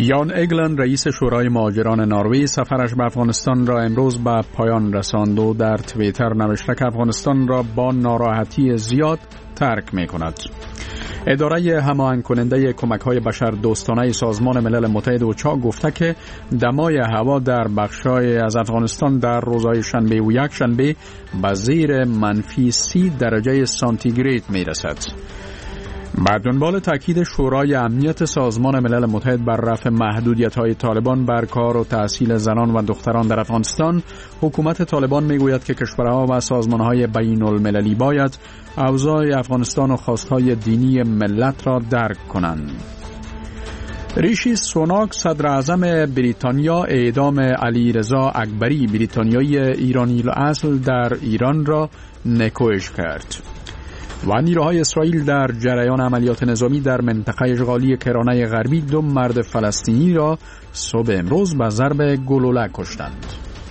یان ایگلند رئیس شورای مهاجران نروژ سفرش به افغانستان را امروز به پایان رساند و در توییتر نوشته که افغانستان را با ناراحتی زیاد ترک می کند. اداره هماهنگ کننده کمک‌های بشردوستانه سازمان ملل متحد اوچا گفته که دمای هوا در بخش‌های از افغانستان در روزهای شنبه و یک شنبه به زیر -30 درجه سانتیگراد می‌رسد. با دنبال تاکید شورای امنیت سازمان ملل متحد بر رفع محدودیت‌های طالبان بر کار و تحصیل زنان و دختران در افغانستان، حکومت طالبان میگوید که کشورها و سازمان‌های بین‌المللی باید اوضاع افغانستان و خواست‌های دینی ملت را درک کنند. ریشی سوناک صدر اعظم بریتانیا اعدام علیرضا اکبری بریتانیایی ایرانی اصل در ایران را نکوهش کرد. و نیروهای اسرائیل در جریان عملیات نظامی در منطقه اشغالی کرانه غربی 2 مرد فلسطینی را صبح امروز به ضرب گلوله کشتند.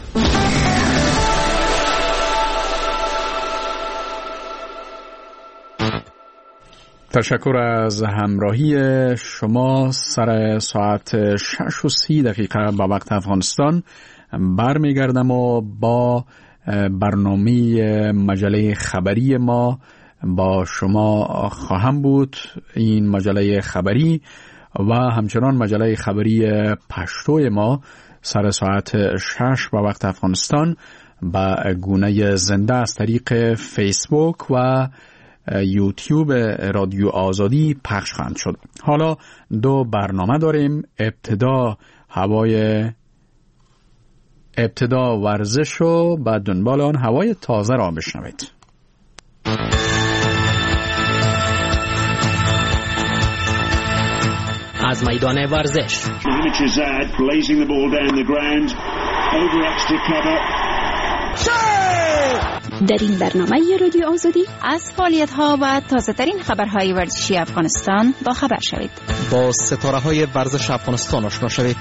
تشکر از همراهی شما. سر ساعت 6:30 به وقت افغانستان برمیگردم و با برنامه مجله خبری ما با شما خواهم بود. این مجله خبری و همچنان مجله خبری پشتو ما سر ساعت 6 به وقت افغانستان به گونه زنده از طریق فیسبوک و یوتیوب رادیو آزادی پخش خواهند شد. حالا 2 برنامه داریم. ابتدا ورزش و بعد دنبال آن هوای تازه را بشنوید. از میدان ورزش در این برنامه رادیو آزادی از فعالیت‌ها و تازه‌ترین خبرهای ورزشی افغانستان با خبر شوید. با ستاره‌های ورزش افغانستان آشنا شوید.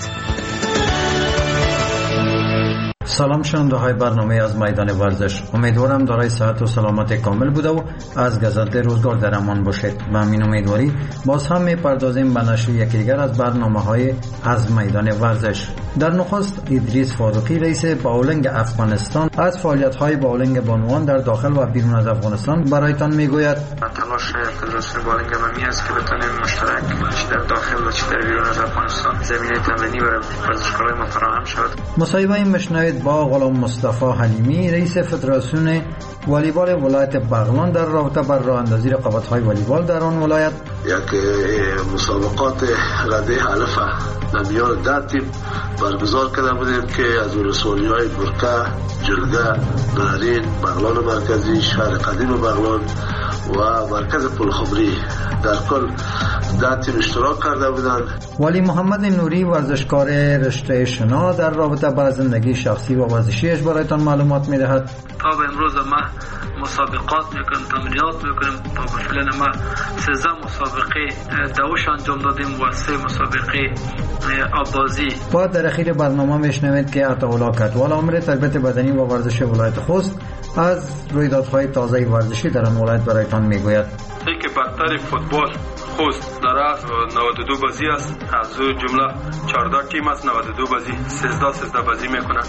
سلام شنونده های برنامه از میدان ورزش. امیدوارم دارای صحت و سلامت کامل بوده و از گذشته روزگار در امان باشید. با همین امیدواری باز هم میپردازیم به نشر یکی دیگر از برنامه های از میدان ورزش. در نخست ادریس فاروقی رئیس باولنگ افغانستان از فعالیت های باولنگ بانوان در داخل و بیرون از افغانستان برایتان میگوید. تلاش فدراسیون باولنگ ممی است که بتونیم مشترک چه در داخل و چه در بیرون از افغانستان زمینه تمرینی برای ورزشکارای ما فراهم شود. مصاحبه میشنوید با غلام مصطفی حلیمی رئیس فدراسیون والیبال ولایت بغلان در رابطه با راه اندازی رقابت‌های والیبال در آن ولایت. یک مسابقات رده علفه در میان 10 تیم برگزار کرده بودیم که از ولسوالی‌های برکه، جلگه، نارین، بغلان مرکزی، شهر قدیم بغلان و مرکز پلخمری در کل 10 تیم اشتراک کرده بودند. ولی محمد نوری ورزشکار رشته شنا در رابطه با زندگی شخصی و ورزشیش برایتان معلومات می‌دهد. تا به امروز ما مسابقات میکنیم، تمرینات میکنیم. تا به فعلا ما 13 مسابقه دوش انجام دادیم و 3 مسابقه آبازی. بعد در اخیر برنامه میشنوید که عطاالله کدوال امر تربیت بدنی و ورزش ولایت خوست از رویدادهای تازه ورزشی در آن ولایت برایتان میگوید. که برتر فوتبال خوست در 92 بازی است. از جمله 14 تیم است. 92 بازی 13 بازی میکنند.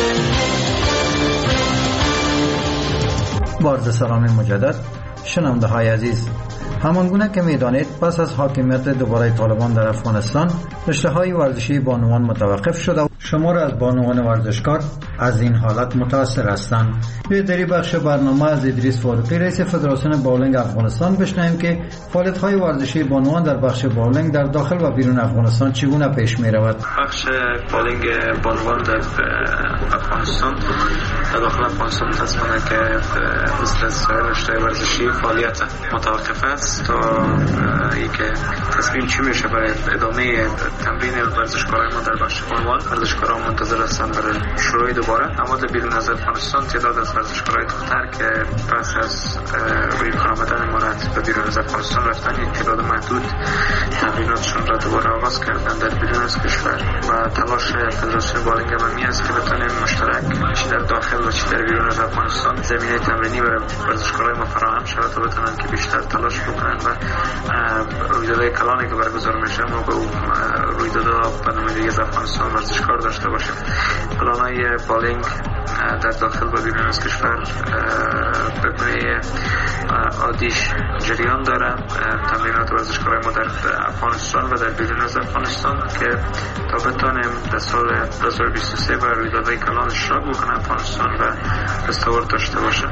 عرض سلام مجدد شنونده های عزیز. همانگونه که میدانید پس از حاکمیت دوباره طالبان در افغانستان رشته های ورزشی بانوان متوقف شده و شمار از بانوان ورزشکار از این حالت متاثر هستند. در بخش برنامه از ادریس فاروقی رئیس فدراسیون باولنگ افغانستان بشنویم که فعالیت های ورزشی بانوان در بخش باولنگ در داخل و بیرون افغانستان چگونه پیش می رود. بخش باولنگ بانوان در افغانستان در داخل افغانستان متاسفانه که مثل سایر رشته ورزشی فعالیت متوقف است تا اینکه تصمیم چی میشه برای ادامه تمرین ورزشکارای ما در بخش بانوان. ورزشکاران منتظر هستند برای شروع دوباره. اما در بیرون از افغانستان تعداد از ورزشکارای دختر که پس از روی کار آمدن مورد به بیرون از افغانستان رفتن، یک تعداد محدود تمریناتشون را دوباره آغاز کردن در بیرون از کشور و تلاش فدراسیون بالینگ هم می است که بتونیم مشترک چی در داخل و چی در بیرون از افغانستان زمینه تمرینی برای ورزشکارای ما فراهم شود تا بتونن که بیشتر تلاش بکنن و رویدادهای کلانی که برگزار میشه ما به رویدادها به نمایندگی از افغانستان ورزشکار داشته باشیم. پلانهای بالینگ در داخل و بیرون از کشور به گونه عادیش جریان داره. تمرینات ورزشکارای ما در افغانستان و در بیرون از افغانستان که تا بتونیم در سال 2023 بر رویدادهای کلان اشتراک بکنه افغانستان و دستاورد داشته باشه.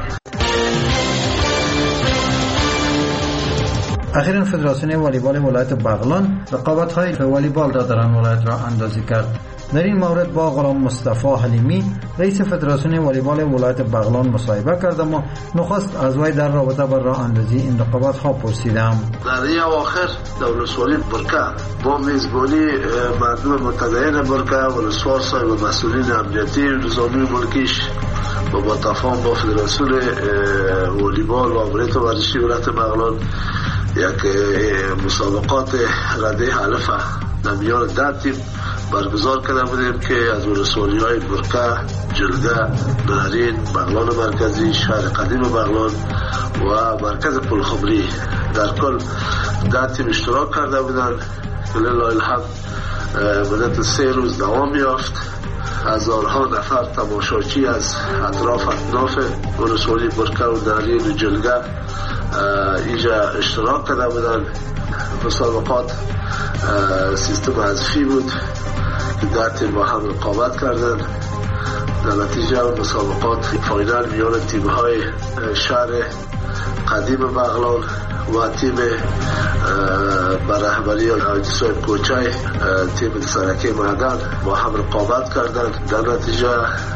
اخیراً فدراسیون والیبال ولایت بغلان رقابت‌های والیبال را در آن ولایت را اندازی کرد. در این مورد با غلام مصطفی حلیمی رئیس فدراسیون والیبال ولایت بغلان مصاحبه کردم و نخست از وی در رابطه با راه اندازی این رقابت‌ها پرسیدم. در این اواخر ولسوالی برکه با میزبانی مردم متدین برکه ولسوال صاحب و مسئولین امنیتی نظامی ملکیش و با تفاهم با فدراسیون والیبال و امنیت ورزشی ولایت بغلان یک مسابقات رده الف در میان 10 تیم برگزار کرده بودیم که از ولسوالی‌های برکه، جلگه، نهرین، بغلان مرکزی، شهر قدیم بغلان و مرکز پلخمری در کل 10 تیم اشتراک کرده بودند که لله الحمد مدت 3 روز دوام یافت. هزارها نفر تماشاچی از اطراف ولسوالی برکه و نهرین و جلگه اینجا اشتراک کرده بودند. مسابقات سیستم حذفی بود که 10 تیم با هم رقابت کردن. در نتیجه مسابقات فاینال میان تیم‌های شهر قدیم بغلان و تیم بر رهبری حاجی صاحب کوچای تیم سرکی معدن با هم رقابت کردند. در نتیجه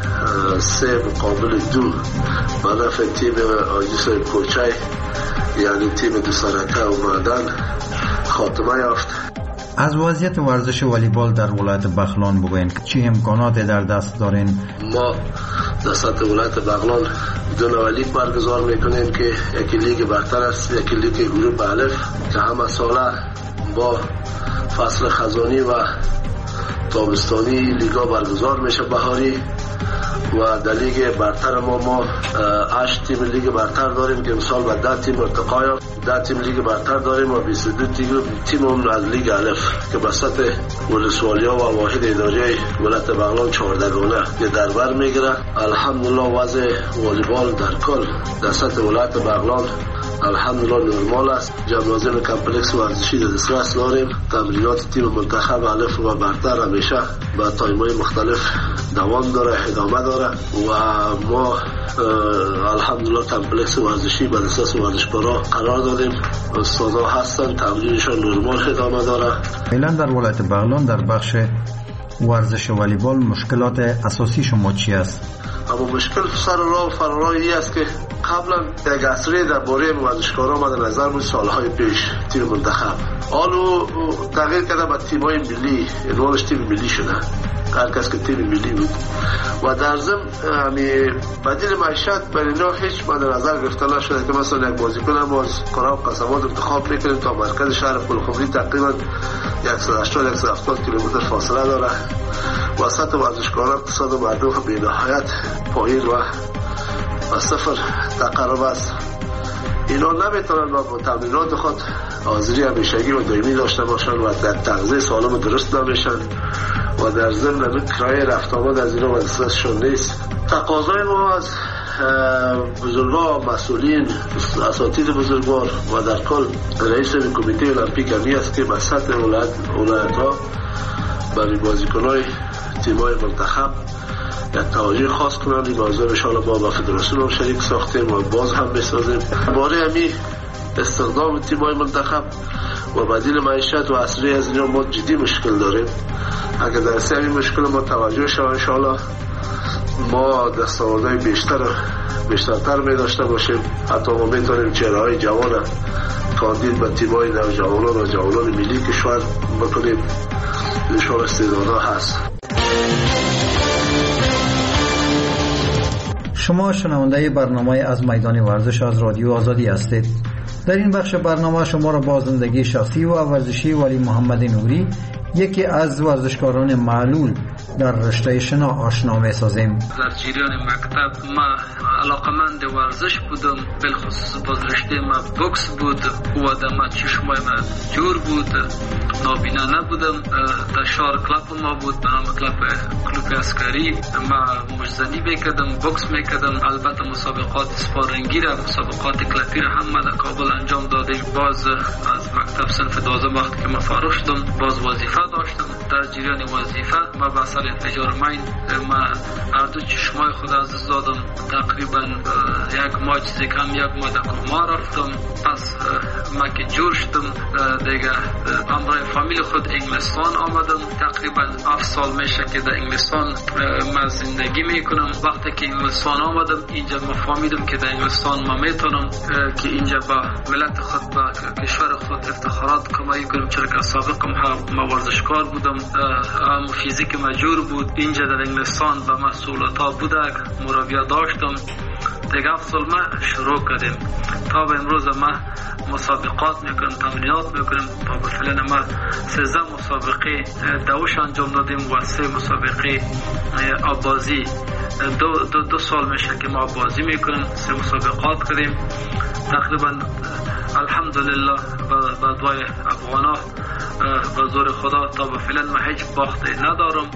3 مقابل 2 به نفع تیم حاجی صاحب کوچای یعنی تیم دو سرکه و معدن خاتمه یافت. از وضعیت ورزش والیبال در ولایت بغلان بگوین چه امکانات در دست دارین؟ ما در سطح ولایت بغلان دو لیگ برگزار میکنیم که یکی لیگ برتر است، یکی لیگ گروه الف که همه ساله با فصل خزانی و تابستانی لیگا برگزار میشه بهاری. و در لیگ برتر ما 8 تیم لیگ برتر داریم که امسال با 10 تیم ارتقا یافت. 10 تیم لیگ برتر داریم و 22 تیم از لیگ الف که به سطح ولسوالی‌ها و واحد اداری ولایت بغلان 14 گانه که در بر میگیره. الحمدلله وضع والیبال در کل در سطح ولایت بغلان الحمدلله نرمال است. جمنازیوم کمپلکس ورزشی در دسترس داریم. تمرینات تیم منتخب الف و برتر همیشه با تایم‌های مختلف دوام داره، ادامه داره و ما الحمدلله کمپلکس ورزشی به دسترس ورزشکارا قرار دادیم. استادا هستن، تمرینشان نرمال ادامه داره. فعلا در ولایت بغلان در بخش ورزش والیبال مشکلات اساسی شما چی است؟ اما مشکل سر راه و فرارای است که قبلا یک عصری درباره ورزشکارا مد نظر بود سالهای پیش تیم منتخب حالو تغییر کرده به تیم‌های ملی، انوالش تیم ملی شده، هر کس که تیم ملی بود و در ضمن بدیل معیشت برای اینا هیچ مد نظر گرفته نشده که مثلا یک بازیکن ما از کارا و قصبات انتخاب میکنیم تا مرکز شهر پلخمری تقریبا 180-170 کیلومتر فاصله داره. وسط ورزشکاران اقتصاد مردم به نهایت پایین و صفر تقرب است. اینا نمیتونن با تمرینات خود حاضری همیشگی و دائمی داشته باشن و در تغذیه سالم درست نمیشن و در ضمن کرایه رفت آمد از اینا دسترسشون نیست. تقاضای ما از بزرگان مسئولین اساتید بزرگوار و در کل رئیس کمیته المپیک همی است که به سطح ولایت‌ها برای بازیکن‌های تیم‌های منتخب یک توجه خاص کنند. این موضوع انشاءالله ما با فدراسیون شریک ساختیم و باز هم میسازیم. باره همی استخدام تیم‌های منتخب و بدیل معیشت و عصری از اینا ما جدی مشکل داریم. اگر در این مشکل ما توجه شود انشاءالله ما دستاوردهای بیشترتر می داشته باشیم. حتی ما میتونیم چهره‌های جوان کاندید به تیم‌های نوجوانان و جوانان ملی کشور بکنیم. انشاءالله استعدادها هست. شما شنونده برنامه از میدان ورزش از رادیو آزادی هستید. در این بخش برنامه شما را با زندگی شخصی و ورزشی ولی محمد نوری، یکی از ورزشکاران معلول در رشته شنا آشنا می‌سازیم. در جریان مکتب ما علاقمند ورزش بودم، بالخصوص باز رشته ما بوکس بود و دم چشمای ما جور بود، نابینا نبودم. در شهر کلاب ما بود به نام کلوب عسکری. ما مجزنی میکردم، بوکس میکردم، البته مسابقات سپارینگی را، مسابقات کلپی را هم در کابل انجام دادیم. باز از مکتب صنف 12 وقتی که ما فارغ شدم باز وظیفه داشتم. در جریان وظیفه ما به اثر انفجار مین ما هر دو چشمای خود از دادم. تقریبا یک ماه چیزی کم یک ماه در کما رفتم. پس ما که جور شدم دیگه همراه فامیل خود انگلستان آمدم. تقریبا 7 سال میشه که در انگلستان ما زندگی میکنم. وقتی که انگلستان آمدم اینجا ما فهمیدم که در انگلستان ما میتونم که اینجا با ملت خود با کشور خود افتخارات کمایی کنم، چرا که سابقا ما ورزشکار بودم. فیزیک مجور بود. اینجا در انگلستان با مسئولات ها بودک مربی داشتم. دیگه 7 سال ما شروع کردیم تا به امروز ما مسابقات میکنیم، تمرینات میکنیم. تا به فعلا ما 13 مسابقه دوش انجام دادیم و 3 مسابقه آبازی. دو سال میشه که ما بازی میکنیم، 3 مسابقات کردیم. تقریبا الحمدلله با دعای افغانا با زور خدا تا به فعلا ما هیچ باختی ندارم.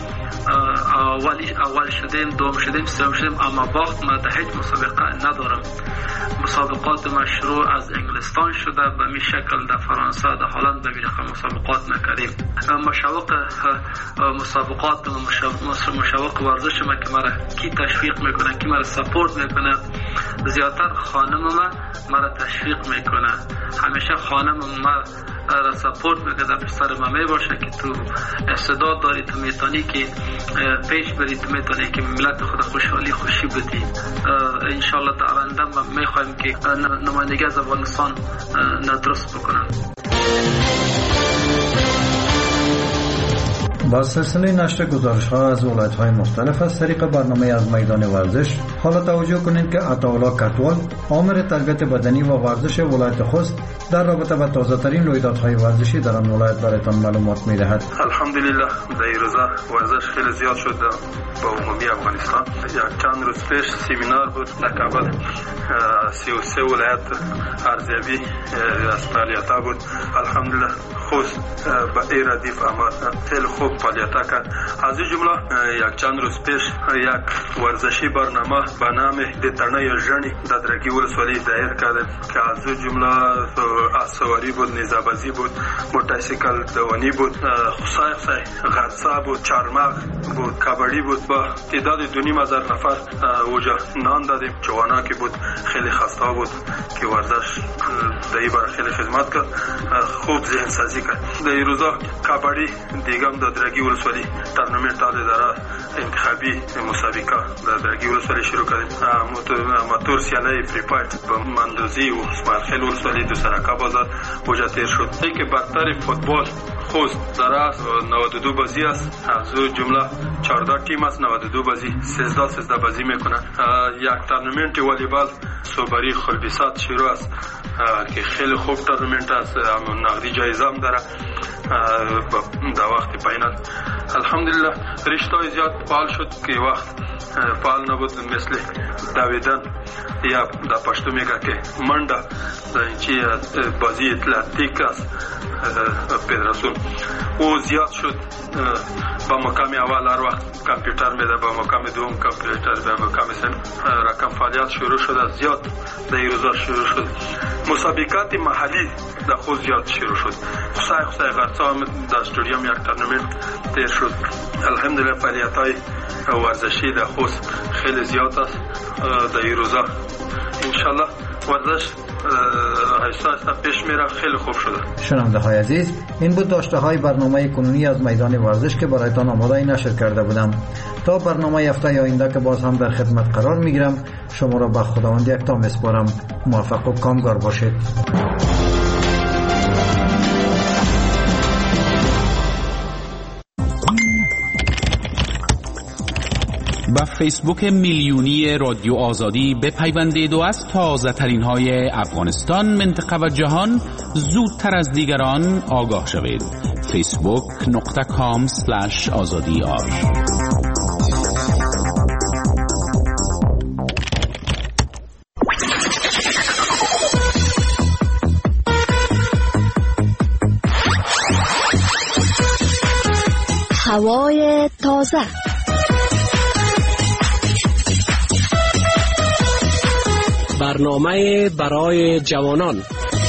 اول شدیم، دوم شدیم، سوم شدیم، اما باخت ما در هیچ مسابقه ندارم. مسابقات مشروع از انگلستان شده به می شکل در فرانسه، در هلند به میرخ مسابقات نکردیم. مشوق مسابقات مشوق ورزش ما که مرا کی تشویق میکنه، کی مرا سپورت میکنه، زیادتر خانم ما مرا تشویق میکنه. همیشه خانم ما را سپورت میکنه، پسر ما میباشه که تو استعداد داری، تو میتونی که پیش بری، تو میتونی که ملت خود خوشی بدی. انشالله در آینده ما میخوایم که نمایندگی از افغانستان درست بکنن. با سلسله نشر گزارش‌ها از ولایت‌های مختلف از طریق برنامه از میدان ورزش، حالا توجه کنید که عطاالله کتوال، آمر تربیت بدنی و ورزش ولایت خوست، در رابطه با تازه‌ترین رویدادهای ورزشی در آن ولایت برایتان معلومات می‌دهد. الحمدلله در این روزا ورزش خیلی زیاد شد با عمومی افغانستان. یک چند روز پیش سمینار بود در کابل، 33 ولایت ارزیابی از فعالیت‌ها بود. الحمدلله خوست با این ردیف اما خیلی خوب فعالیت‌ها کرد. از این جمله یک چند روز پیش یک ورزشی برنامه به نام دترنه ژنی در درگی ولسوالی دایر کرد که از این جمله اسواری بود، نیزه‌بازی بود، موتورسیکل دوانی بود، خصای غرسا بود، چارمغ بود، کبڈی بود. با تعداد 2,500 نفر اوجا نان دادیم. جوانا که بود خیلی خسته بود که ورزش در این باره خیلی خدمت کرد، خوب ذهن سازی کرد. در این روزا کبڈی دیگه هم در درگی ولسوالی تورنمنت داره انتخابی مسابقه در درگی ولسوالی شروع کردیم. موتور سیاله فری فایت با مندوزی و اسماعیل ولسوالی دو سرکه بازار اوجا تیر شد. که برتر فوتبال خوست در 92 بازی است. از جمله 14 تیم است، 92 بازی 13 بازی میکنه. یک تورنمنت والیبال صوبری خلبیسات شروع است که خیلی خوب تورنمنت است، نقدی جایزه هم داره در وقت فاینال. الحمدلله رشته زیاد فعال شد که وقت فعال نبود، مثل دویدن یا در پشتو میگه که منډه در اینچی بازی اتلتیک است فدراسیون او زیاد شد. با مقام اول هر وقت کامپیوتر میده، با مقام دوم کامپیوتر، با مقام سوم رقم فعالیت شروع شد. زیاد در این روزا شروع شد. مسابقات محلی در خود زیاد شروع شد. خصای غرسا در استادیوم یک تورنمنت تیر شد. الحمدلله فعالیت‌های ورزشی در خوست خیلی زیاد است در این روزا. انشالله ورزش آهسته پیش میره، خیلی خوب شده. شنونده های عزیز، این بود داشته های برنامه کنونی از میدان ورزش که برایتان آماده نشر کرده بودم. تا برنامه هفته آینده که باز هم در خدمت قرار میگیرم، شما را به خداوند یکتا میسپارم. موفق و کامگار باشید. و فیسبوک میلیونی رادیو آزادی بپیوندید و از تازه ترین های افغانستان، منطقه و جهان زودتر از دیگران آگاه شوید. facebook.com/azadi.ar. هوای تازه. برنامه برای جوانان.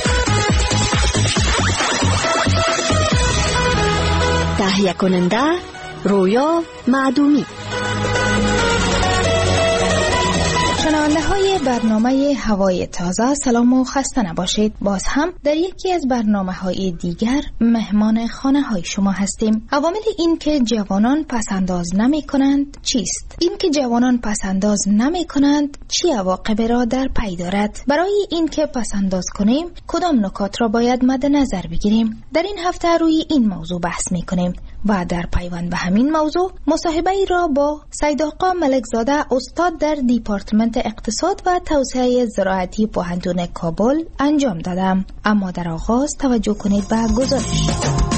تهیه کننده رویا معدومی. شنونده های برنامه هوای تازه، سلام و خسته نباشید. باز هم در یکی از برنامه های دیگر مهمان خانه های شما هستیم. عوامل این که جوانان پسنداز نمی کنند چیست؟ این که جوانان پسنداز نمی کنند چی عواقبی را در پی دارد؟ برای این که پسنداز کنیم کدام نکات را باید مد نظر بگیریم؟ در این هفته روی این موضوع بحث می کنیم و در پیوند به همین موضوع مصاحبه ای را با سید آقا ملکزاده، استاد در دیپارتمنت اقتصاد و توسعه زراعتی پوهنتون کابل انجام دادم. اما در آغاز توجه کنید به گزارش.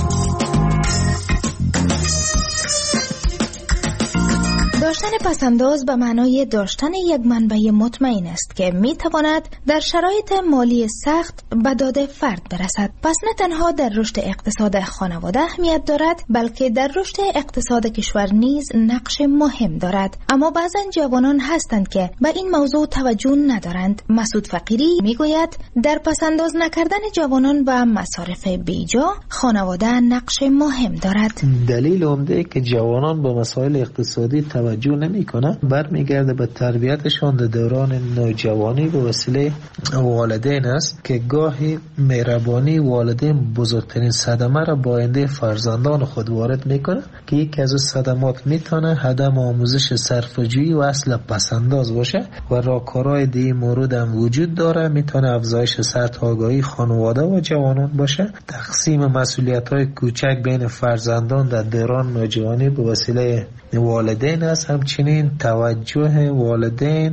داشتن پسنداز به معنای داشتن یک منبع مطمئن است که می تواند در شرایط مالی سخت به داد فرد برسد. پس نه تنها در رشد اقتصاد خانواده اهمیت دارد، بلکه در رشد اقتصاد کشور نیز نقش مهم دارد. اما بعضا جوانان هستند که به این موضوع توجه ندارند. مسعود فقیری می گوید در پسنداز نکردن جوانان و مصارف بیجا خانواده نقش مهم دارد. دلیل عمده که جوانان با مسائل اقتصادی توجه نمی‌کنه برمیگرده به تربیتشان در دوران نوجوانی به وسیله والدین است که گاهی مهربانی والدین بزرگترین صدمه را با آینده فرزندان خود وارد میکنه که یکی از صدمات میتونه عدم آموزش صرفه‌جویی و اصل پسنداز باشه و راهکارهای دیگه مورد هم وجود داره. میتونه افزایش سطح آگاهی خانواده و جوانان باشه، تقسیم مسئولیت‌های کوچک بین فرزندان در دوران نوجوانی به وسیله والدین است، همچنین توجه والدین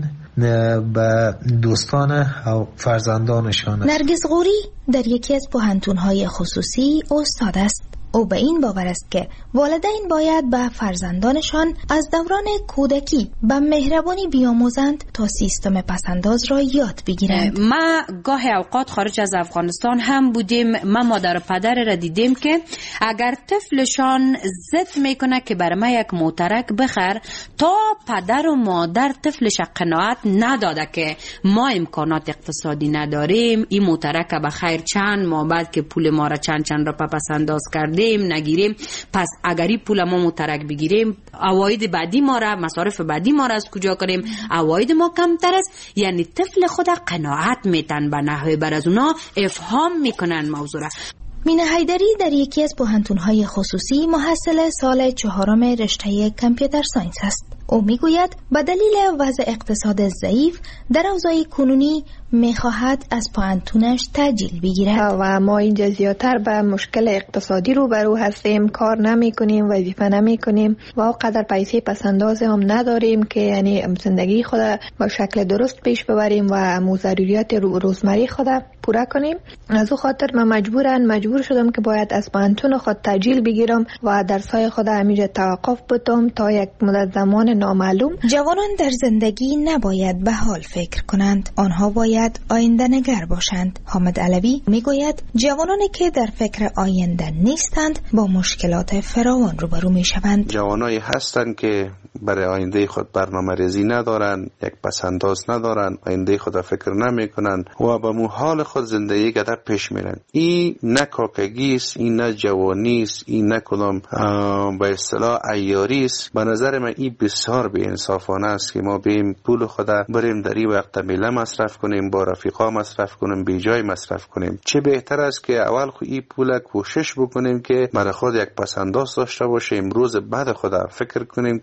به دوستان و فرزندانشان است. نرگس غوری در یکی از پوهنتون‌های خصوصی استاد است. او به این باور است که والدین باید به فرزندانشان از دوران کودکی به مهربانی بیاموزند تا سیستم پسنداز را یاد بگیرند. ما گاهی اوقات خارج از افغانستان هم بودیم، ما مادر و پدر را دیدیم که اگر طفلشان ضد میکنه که برای ما یک موترک بخر، تا پدر و مادر طفلش قناعت نداده که ما امکانات اقتصادی نداریم، این موترک به خیر چند ماه بعد که پول ما را چند را پسنداز کردیم نگیریم، پس اگری پول ما مترک بگیریم، عواید بعدی ما را، مصارف بعدی ما را از کجا کنیم؟ عواید ما کمتر است. یعنی طفل خود قناعت میتن به نحوه بر از اونا افهام میکنن موضوع را. مینه حیدری در یکی از پوهنتون‌های خصوصی محصل سال 4 رشته کامپیوتر ساینس است. او میگوید به دلیل وضع اقتصاد ضعیف در اوضاع کنونی میخواهد از پوهنتونش تأجیل بگیرد و ما اینجا زیادتر به مشکل اقتصادی روبرو هستیم، کار نمی کنیم، وظیفه نمی کنیم و قدر پیسه پسنداز هم نداریم که یعنی زندگی خود با شکل درست پیش ببریم و ضروریات روزمره خود پورا کنیم. از او خاطر من مجبور شدم که باید از پوهنتون خود تأجیل بگیرم و درسای خود همینجا توقف بدم تا یک مدت زمان نامعلوم. جوانان در زندگی نباید به حال فکر کنند، آنها باید آینده نگر باشند. حامد علوی میگوید جوانانی که در فکر آینده نیستند با مشکلات فراوان روبرو میشوند. جوانایی هستند که برای آینده خود برنامه ریزی ندارن، یک پسنداز ندارن، آینده خود فکر نمی کنن و به محال خود زندگی گذر پیش میرن. این نه کاکگی است، این نه جوانی است، این نه کدام به اصطلاح عیاری است. به نظر من این بسیار بی انصافانه است که ما بیم پول خود بریم در این وقت میله مصرف کنیم، با رفیقا مصرف کنیم، بی جای مصرف کنیم. چه بهتر است که اول خود این پول کوشش بکنیم که برای خود یک پسنداز داشته باشیم، روز بعد خود فکر کنیم که خدا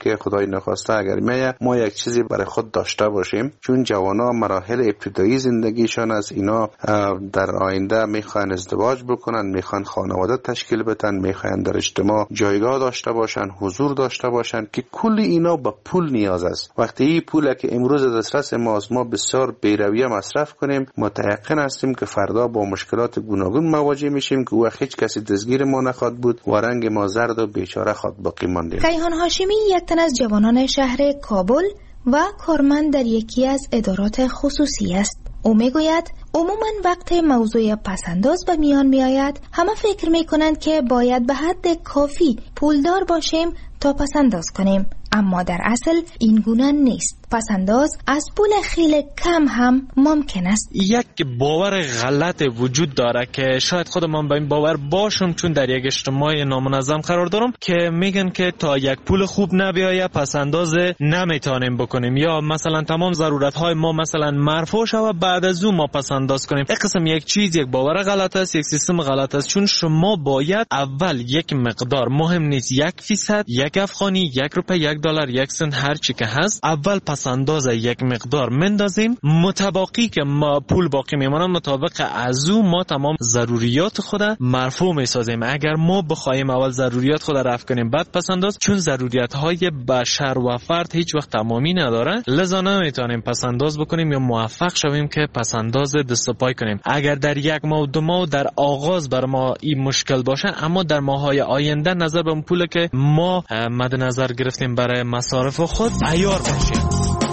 پای نخسته اگر میایه ما یک چیزی برای خود داشته باشیم، چون جوانا مراحل ابتدایی زندگیشان از اینا در آینده میخوان ازدواج بکنن، میخوان خانواده تشکیل بدن، میخوان در اجتماع جایگاه داشته باشن، حضور داشته باشن که کل اینا به پول نیاز است. وقتی این پولی که امروز دسترس ما بسیار بی‌رویه مصرف کنیم، متيقن هستیم که فردا با مشکلات گوناگون مواجه میشیم که وقت هیچ کسی دستگیر ما نخواد بود و رنگ ما زرد و بیچاره خود باقی مانده. کیهان هاشمی یک تن از جوانان شهر کابل و کارمند در یکی از ادارات خصوصی است. او میگوید عموما وقت موضوع پسنداز به میان میآید همه فکر میکنند که باید به حد کافی پولدار باشیم تا پسنداز کنیم، اما در اصل این گونه نیست. پسنداز از پول خیلی کم هم ممکن است. یک باور غلط وجود داره که شاید خودم به این باور باشم، چون در یک اجتماع نامنظم قرار دارم که میگن که تا یک پول خوب نبیایه پسنداز نمیتونیم بکنیم، یا مثلا تمام ضرورت های ما مثلا مرفوع شود بعد از اون ما پسنداز کنیم. این قسم یک چیز، یک باور غلط است، یک سیستم غلط است، چون شما باید اول یک مقدار، مهم نیست 1%، 1 افغانی، 1 روپیه، 1 دلار، 1 سنت، هر چی که هست، اول پسنداز یک مقدار مندازیم، متباقی که ما پول باقی میمونه مطابق از او ما تمام ضروریات خود مرفوع میسازیم. اگر ما بخوایم اول ضروریات خود رفع کنیم بعد پسنداز، چون ضروریات های بشر و فرد هیچ وقت تمامی نداره، لذا نمیتونیم پسنداز بکنیم یا موفق شویم که پسنداز دست و پای کنیم. اگر در 1 ماه و 2 ماه در آغاز بر ما این مشکل باشه، اما در ماهای آینده نظر به اون پول که ما مد نظر گرفتیم برای مصارف خود عیار باشیم.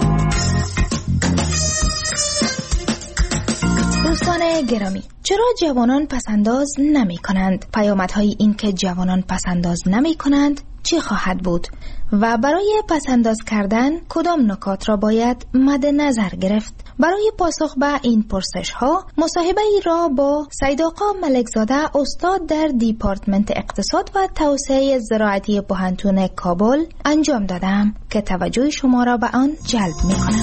دوستان گرامی، چرا جوانان پسنداز نمی کنند؟ پیامدهای این که جوانان پسنداز نمی کنند چی خواهد بود؟ و برای پسنداز کردن کدام نکات را باید مد نظر گرفت؟ برای پاسخ به این پرسش ها مصاحبه ای را با سید آقا ملکزاده، استاد در دیپارتمنت اقتصاد و توسعه زراعتی پوهنتون کابل انجام دادم که توجه شما را به آن جلب می کنم.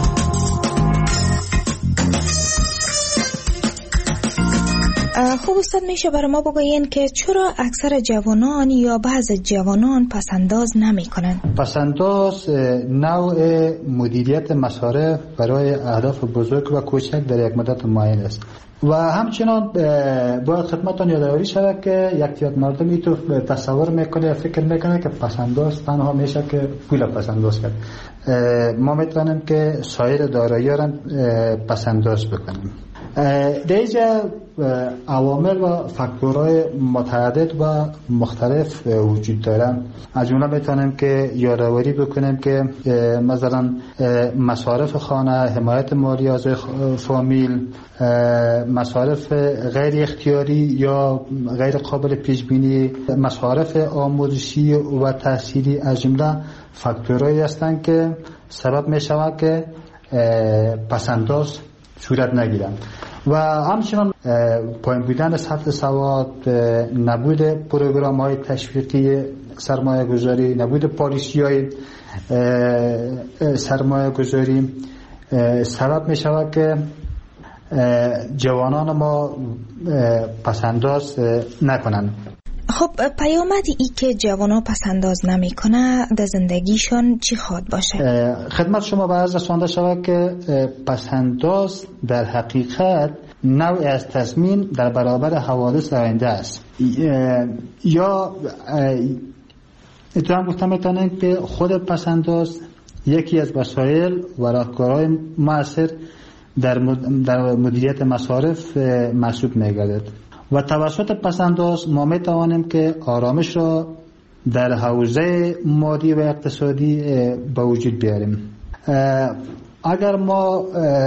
خوب استاد، میشه برای ما بگوین که چرا اکثر جوانان یا بعض جوانان پسنداز نمی کنند؟ پسنداز نوع مدیریت مصارف برای اهداف بزرگ و کوچک در یک مدت معین است و همچنان باید خدمتتان یادآوری شود که یک تعداد مردمی تو تصور میکنه، فکر میکنه که پسنداز تنها میشه که پول پسنداز کرد. ما میتونیم که سایر دارایی‌ها را پسنداز بکنیم. در اینجا عوامل و فاکتورهای متعدد و مختلف وجود دارند. از جمله میتونیم که یادآوری بکنیم که مثلا مصارف خانه، حمایت مالی از فامیل، مصارف غیر اختیاری یا غیر قابل پیش بینی، مصارف آموزشی و تحصیلی از جمله فاکتورهایی هستند که سبب میشود که پسنداز صورت نگیرند. و همچنان پایین بودن سطح سواد، نبود پروگرام های تشویقی سرمایه گذاری، نبود پالیسی های سرمایه گذاری سبب می شود که جوانان ما پسنداز نکنند. خب پیامدی ای که جوانان پسنداز نمی کنه در زندگیشان چی خواهد باشه؟ خدمت شما به عرض رسانده شود که پسنداز در حقیقت نوعی از تضمین در برابر حوادث آینده است. یا اتفاقا گفتم میتونم که خود پسنداز یکی از وسایل و راهکارهای مؤثر در مدیریت مصارف محسوب میگردد و توسط پسنداز ما میتوانیم که آرامش را در حوزه مالی و اقتصادی به وجود بیاریم. اگر ما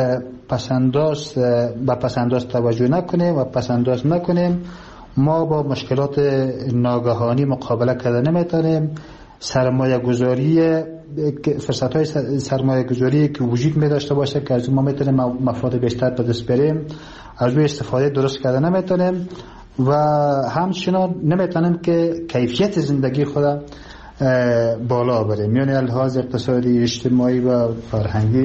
به پسنداز توجه نکنیم و پسنداز نکنیم، ما با مشکلات ناگهانی مقابله کردن نمیتونیم. سرمایه گذاری، فرصت های سرمایه گذاری که وجود می داشته باشه که از ما میتونیم مفاد بیشتر به دست بریم، از روی استفاده درست کردن نمیتونیم و همچنان نمیتونیم که کیفیت زندگی خود بالا بریم، یعنی لحاظ اقتصادی، اجتماعی و فرهنگی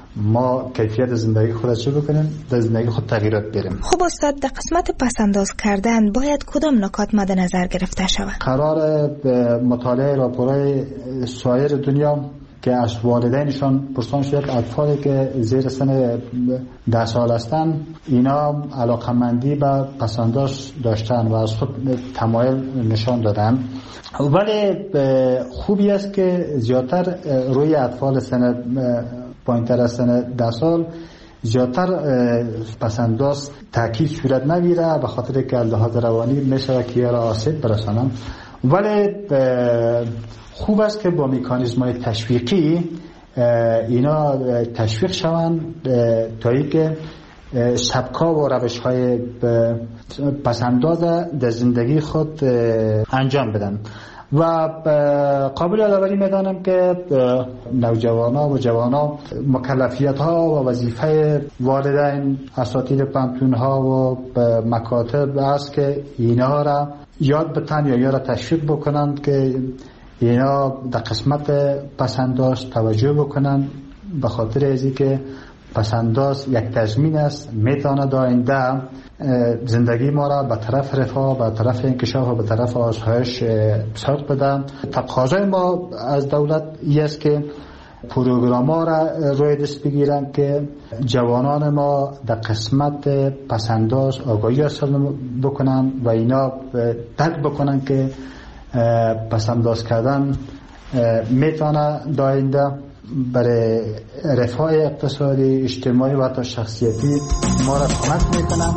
ما کیفیت زندگی خود چه بکنیم، در زندگی خود تغییرات بریم. خب استاد، در قسمت پسنداز کردن باید کدام نکات مد نظر گرفته شود؟ قرار مطالعه راپورهای سایر دنیا که از والدینشان پرسان شد اطفالی که زیر سن 10 سال هستند اینا علاقمندی به پسنداز داشتن و از خود تمایل نشان دادن، ولی خوبی است که زیادتر روی اطفال سن پایین‌تر از سن 10 سال زیادتر پسنداز تاکید صورت نگیره، به خاطر که لحاظ روانی میشه که را آسیب برسانن. ولی خوب است که با مکانیزم‌های تشویقی اینا تشویق شوند تا اینکه سبک‌ها و روش‌های پسنداز در زندگی خود انجام بدن. و قابل یادآوری می‌دانم که نوجوانا و جوانا مکلفیت‌ها و وظیفه والدین، اساتید پانتون‌ها و مکاتب است که اینها را یاد بتن یا را تشویق بکنند که اینا در قسمت پسنداز توجه بکنند، به خاطر ازی که پسنداز یک تضمین است میتواند آینده زندگی ما را به طرف رفاه، به طرف انکشاف و به طرف آسایش سوق بده. تقاضای ما از دولت این است که پروگرام‌ها را روی دست بگیرن که جوانان ما در قسمت پسنداز آگاهی حاصل بکنن و اینا درک بکنن که پسنداز کردن میتونه داینده برای رفاه اقتصادی، اجتماعی و حتی شخصیتی ما را کمک میکنن.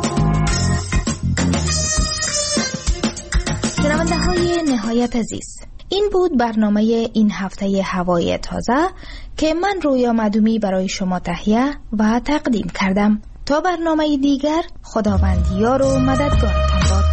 شنونده های نهایت عزیز، این بود برنامه این هفته هوای تازه که من رویا معدومی برای شما تهیه و تقدیم کردم. تا برنامه دیگر، خداوند یار و مددگارتان باد.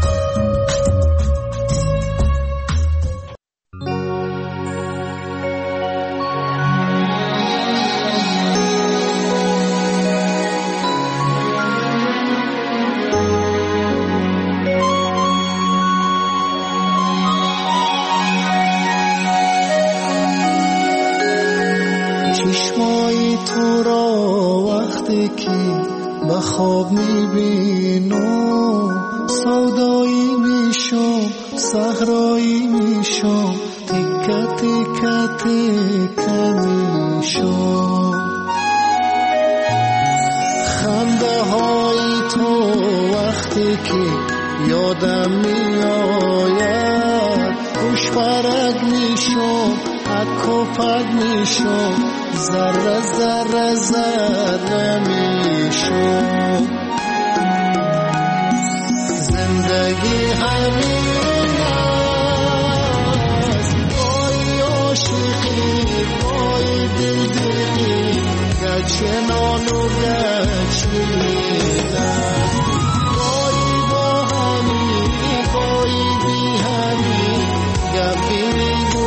چشمای تو را وقتی که به خواب میبینم سودایی میشم، صحرایی میشم، تکه تکه تکه میشم. خنده های تو وقتی که یادم میآید خوش فرق میشم، حک و پک میشم، ذره ذره ذره میشم. زندگی همین است، بای عاشقی، بای دلدلی، گچنان و گچینم. بای با همی، بای بی همی، گپی میگو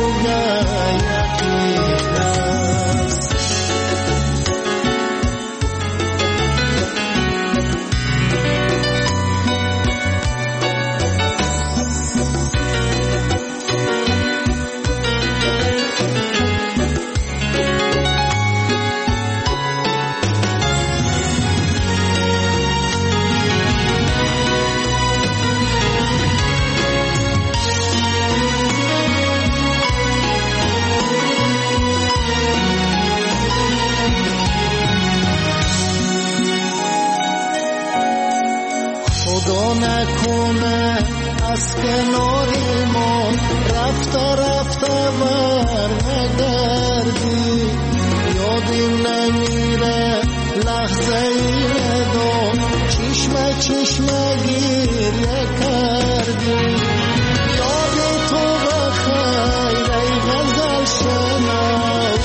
نکنه از کنار ما رفته رفته بر نگردی، یادیم نمیره لحظه ای دو چشمه چشمه گیریه کردی. یاد تو بخیر ای غزل شناس،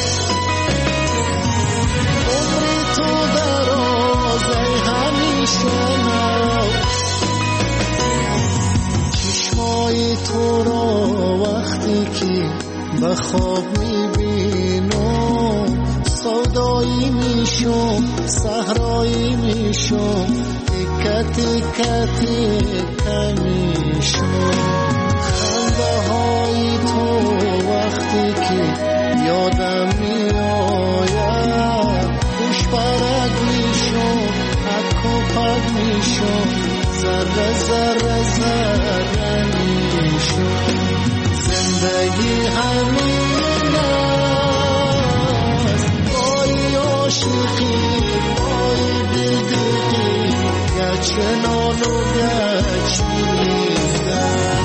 عمری تو دراز ای همیشه ناز. چشمای تو را وقتی که به خواب میبینم سودایی میشم، صحرایی میشم، تکه تکه تکه میشم. خنده های تو وقتی که یادم میآید خوش ذره ذره ذره میشد. زندگی همین است، پای عاشقی پای دلدقی، گچ نان و گچ میدن.